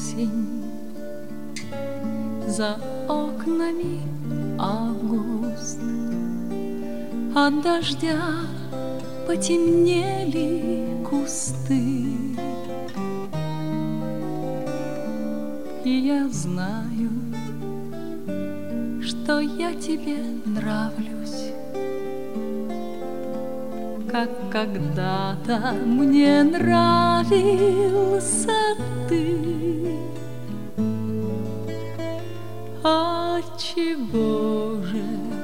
осень, за окнами август. От дождя потемнели кусты, и я знаю, что я тебе нравлюсь, как когда-то мне нравился ты. Отчего же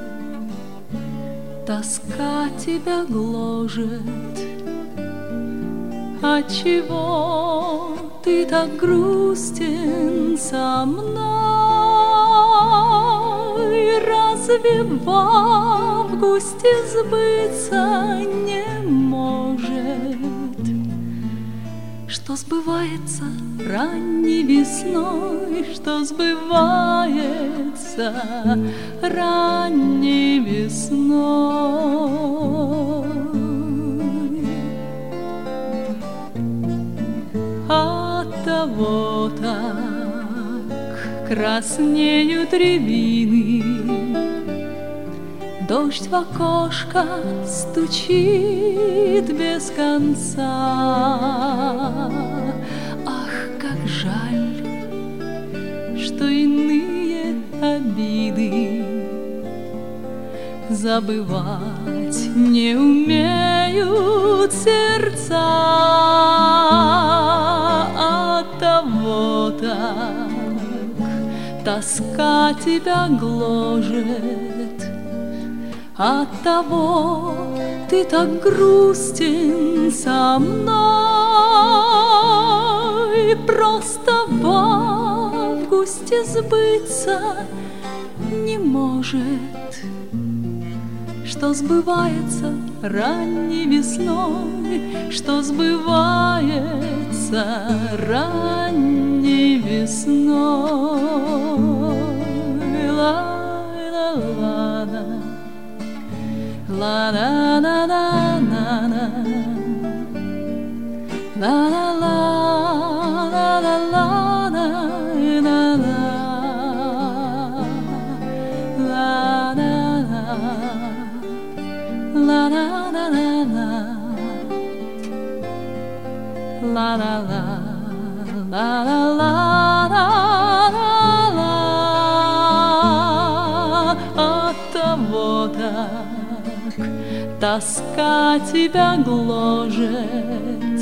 тоска тебя гложет? Отчего ты так грустен со мной? Разве в августе сбыться не может, что сбывается ранней весной, что сбывается ранней весной? Оттого так краснеют рябины, дождь в окошко стучит без конца. Ах, как жаль, что иные обиды забывать не умеют сердца. Оттого так тоска тебя гложет, оттого ты так грустен со мной. Просто в августе сбыться не может, что сбывается ранней весной, что сбывается ранней весной. Ла-ла-ла-ла, ла-ла-ла-ла-ла-ла, оттого так тоска тебя гложет,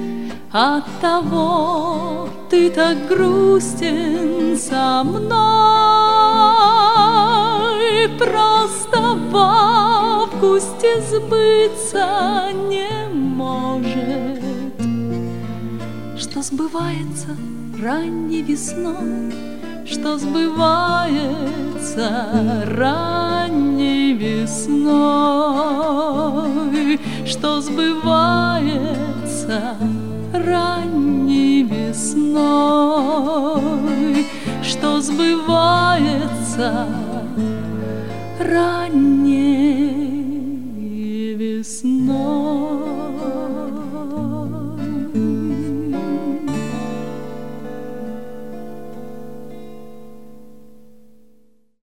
оттого ты так грустен со мной. Просто в августе сбыться не может, что сбывается ранней весной, что сбывается ранней весной, что сбывается ранней весной, что сбывается ранней